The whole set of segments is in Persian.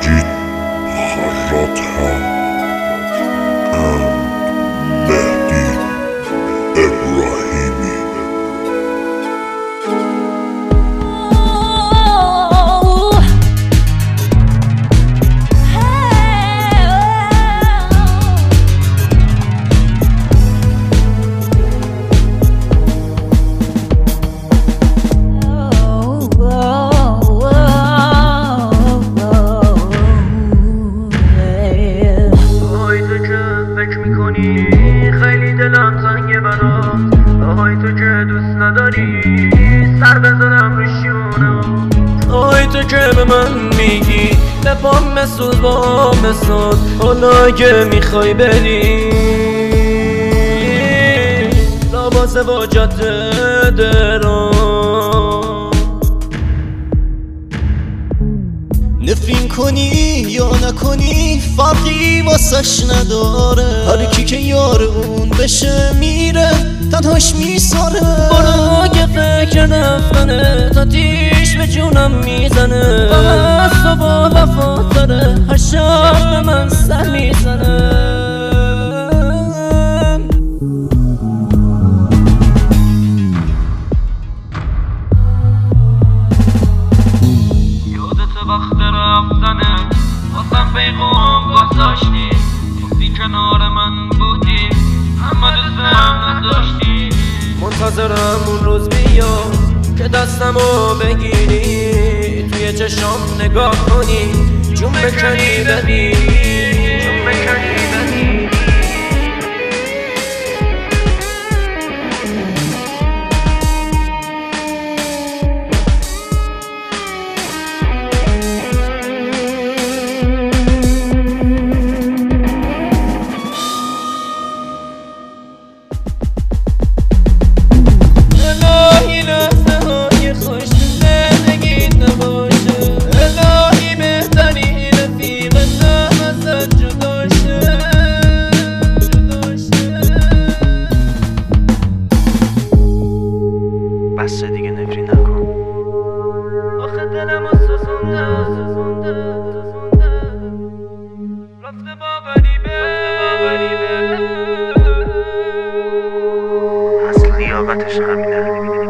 مجید خراط‌ها مهدی ابراهیمی. خیلی دلم تنگه برات، آهای تو که دوست نداری سر بزنم رو شونم، آهای تو که به من میگی به پام مسود با مسود، حالا که میخوای بری لباس با جاده درام نفرین کنی یا نکنی فرقی واسش نداره، هر کی که یار اون بشه میره تنهاش میساره. برو که فکر رفتنه تا تیش به جونم میزنه، فقط تو با وفات داره هر شب به من سر میزنه. وقت رفتنه واسم پیغام گذاشتی، گفتی کنار من بودی اما دوستم نداشتی. منتظرم اون روز بیاد که دستمو بگیری، توی چشام نگاه کنی جون بکنی ببینی، جون بکنی ببینی. بسه دیگه نفرین نکن، آخه دلمو سوزونده رفته با غریبه اصل لیاقتش همینه.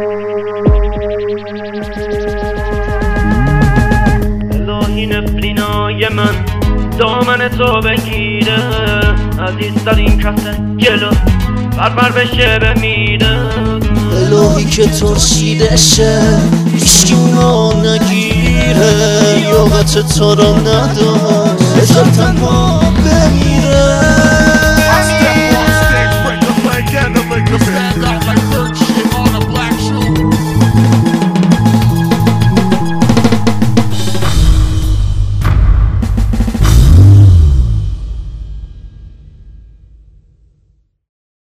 الهی نفرینای من دامن تو بگیره، عزیزترین کس جلو بربر بشه بمیره. الهی که ترشیدشه هیچکی اونو نگیره، یاقت تو رو نداشت